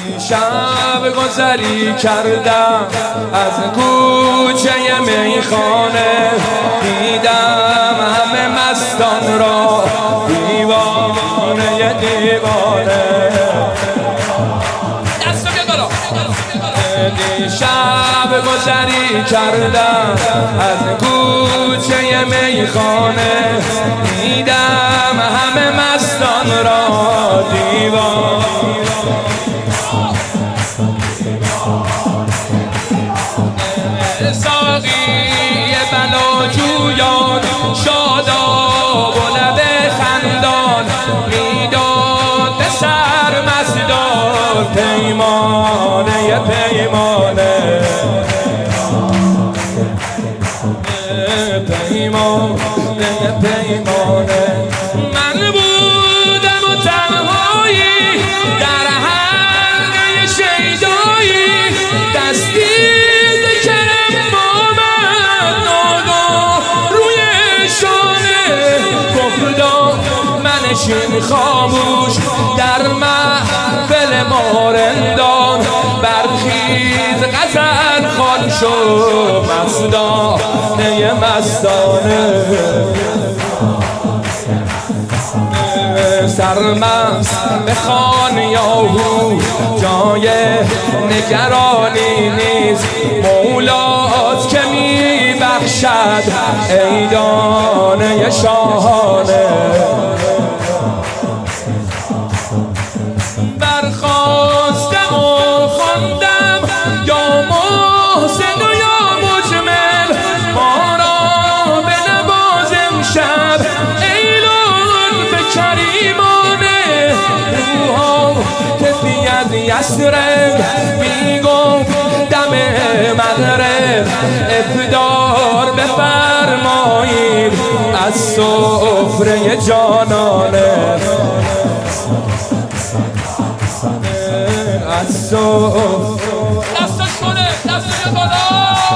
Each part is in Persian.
شب گذری کردم از کوچه میخانه، دیدم همه مستان را دیوانه دیوانه. شب گذری کردم از کوچه میخانه، دیدم همه مستان را دیوانه. ساقی بلاجویان شاداب و لب خندان، میداد به سرمستان پیمانه پیمانه پیمانه پیمانه. من بودم و تنهایی در حلقه شیدایی، دستی نشین خاموش در محفل مارندان، برخیز غزل خوان شو مستانه مستانه. سرمست بخوان یاهو جای نگرانی نیست، مولاست که میبخشد ای دانه شاهانه. برخواستم و خواندم یا محسن و یا مجمل، ما را بنواز امشب ای لطف کریمانه. روحا تفید یسرب میگفت دم مغرب، افطار بفرمایید از سفره جانانه. دستش کنه دستش بالا.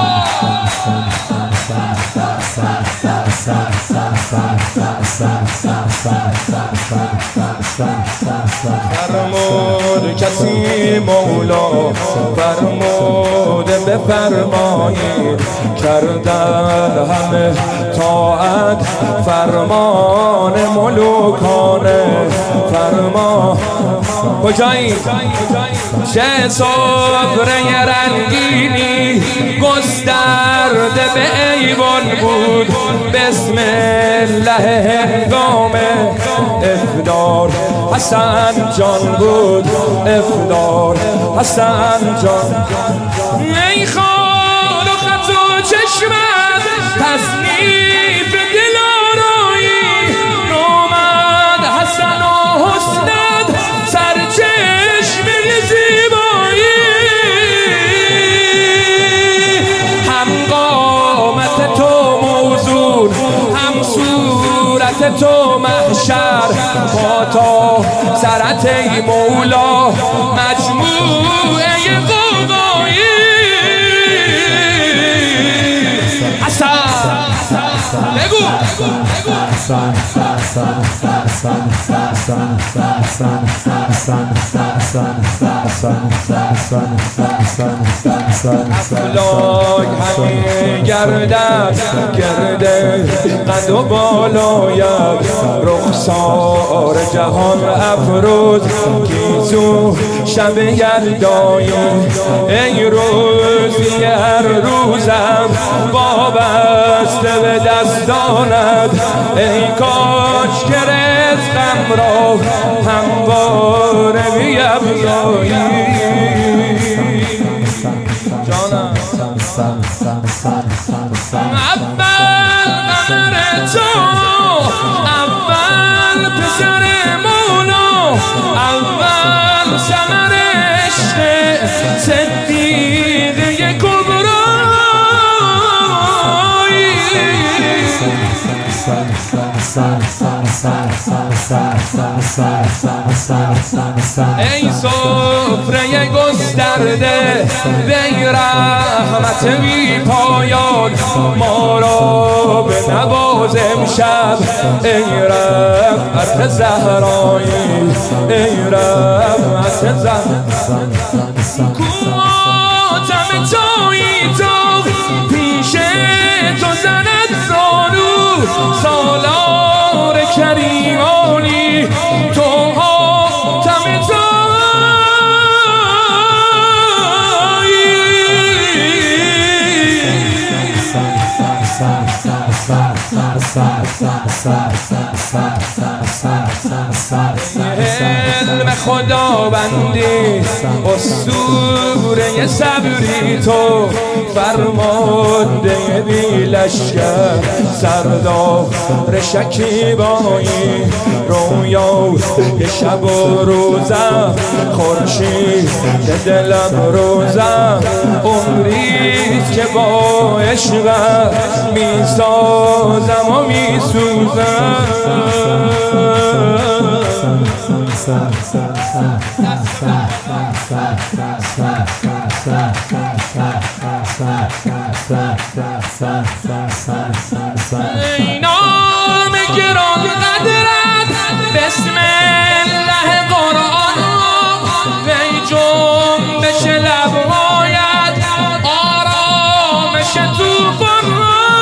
فرمود کسی مولا فرمود بفرمایید، کردن همه طاعت فرمان ملوکانه. فرمان کجایی چه سفره رنگینی گسترده به ایوان بود، بسم الله هنگام افطار حسن جان بود، افطار حسن جان. ای خال و خط و چشمت تصنیف دلارایی، نومد حسن و حسنت سرچشمه زیبایی. هم قامت تو موزون هم صورت تو محشر، با تا سرت ای مولا مجموعه قوقایی. حسن بگو افلاک همی گردد گرده قد و بالایت، رخسار جهان افروز گیسو شب یلدایی. ای روزی هر روزم وابسته به دستانت، ای کاش که رزقم را همواره بیفزایی. جانم اول قمر تو، اول پسر مولا، اول ثمر عشق صدیقه کبرایی. ای سفره گسترده وی رحمت بی پایان ما را به نواز امشب ای رحمت زهرایی ای رحمت زهرایی کواتم تویی تو پیش تو زند زانو سالار کریمانی تو حاتم علم خداوندی اسطوره صبری تو فرمانده بی لشکر سردار شکیبایی رویا یه شب و روزم خورشید دلم روزم عمریست که با عشقم میسازم و میسوزم ای نام گران قدرت بسم الله قرآن وی جنبش لبهایت آرامش طوفان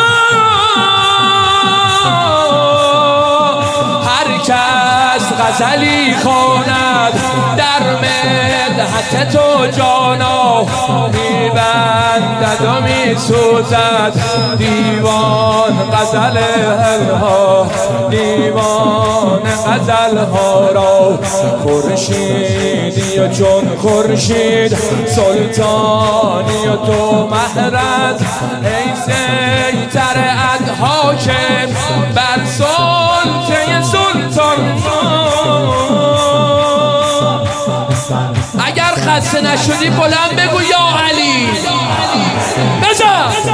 هر کس غزلی خواند در مدحت تو جانا میبندد و میسوزد دیوان غزلها دیوان غزلها را خورشیدی و چون خورشید سلطانی و تو مهرز ای سیطر حاکم بر سلطه سلطان اگر خسته نشدی بلند بگو یا علی بزن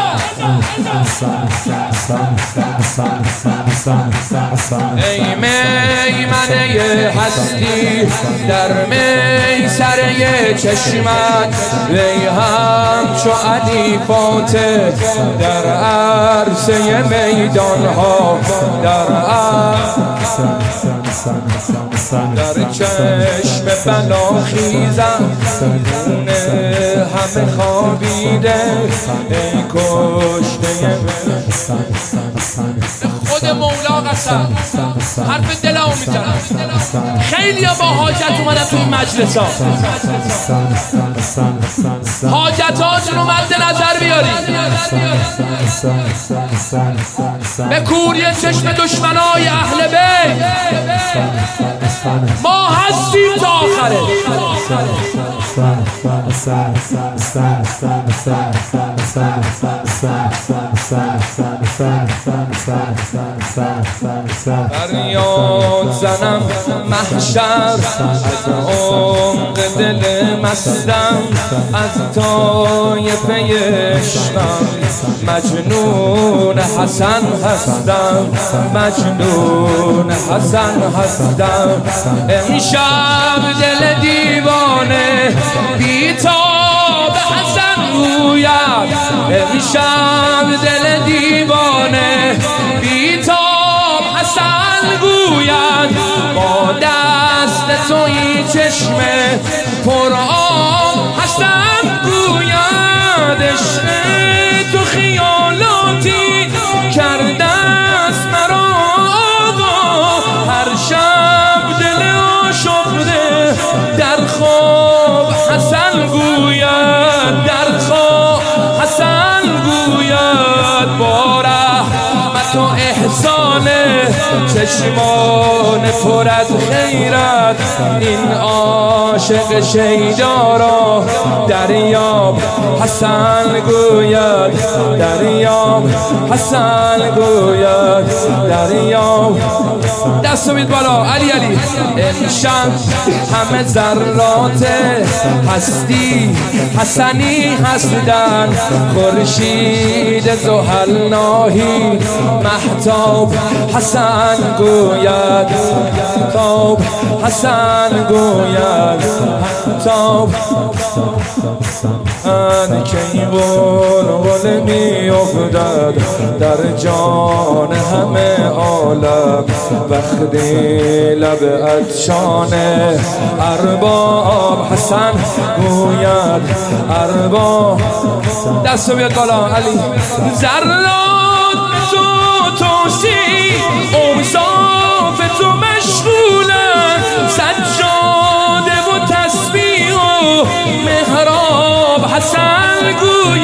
ای میمنه هستی در میسره چشمت وی همچو علی فاتح در عرصه میدان ها در چشم بلا خیزم خونه همه خوابیده ای کشته خود مولا قسم حرف دلمو میزنم خیلی با حاجت اومدن تو این مجلس ها حاجتاتون رو مد نظر بیارید به کوری چشم دشمنای اهل بیت ما هستیم تا آخره فریاد زنم محشر از عمق دل مستم از طایفه عشقم مجنون حسن هستم مجنون حسن هستم امشب دل دیوانه بیتاب حسن گوید امشب دل دیوانه بیتاب حسن گوید با دست توی چشم پر آب حسن گوید عشق تو خیالاتی کرده است مرا آقا هر شب دل آشفته در خواب حسن گوید در خواب حسن گوید با رحمت و احسان چشمان پر از خیرت این عاشق شیدا را دریاب حسن گوید دریاب حسن گوید دریاب دستو بید بالا علی علی امشب همه ذرات هستی حسنی هستند خورشید زحل ناهی مهتاب حسن گوید تاب حسن گوید تاب ان کی بلبل می افتد در جان همه عالم وقتی لب عطشان ارباب حسن گوید ارباب دستو بیاد بالا علی ذرات تو توسی اوصاف تو مشغولن سجاده و تسبیح و محراب حسن گوید